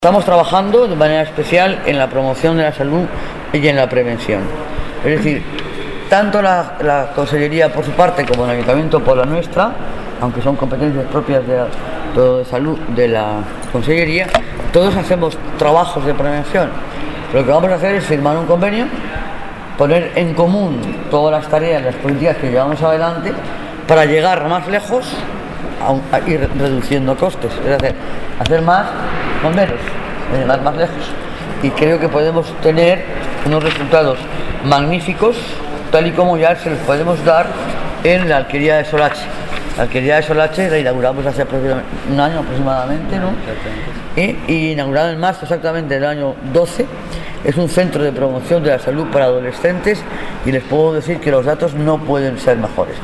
Estamos trabajando de manera especial en la promoción de la salud y en la prevención. Es decir, tanto la Consellería por su parte como el Ayuntamiento por la nuestra, aunque son competencias propias de salud de la Consellería, todos hacemos trabajos de prevención. Lo que vamos a hacer es firmar un convenio, poner en común todas las tareas, las políticas que llevamos adelante para llegar más lejos a ir reduciendo costes, es decir, hacer más con menos, llegar más lejos. Y creo que podemos tener unos resultados magníficos, tal y como ya se los podemos dar en la alquería de Solache. La alquería de Solache la inauguramos hace un año aproximadamente, ¿no? Y inaugurado en marzo exactamente del año 12. Es un centro de promoción de la salud para adolescentes y les puedo decir que los datos no pueden ser mejores.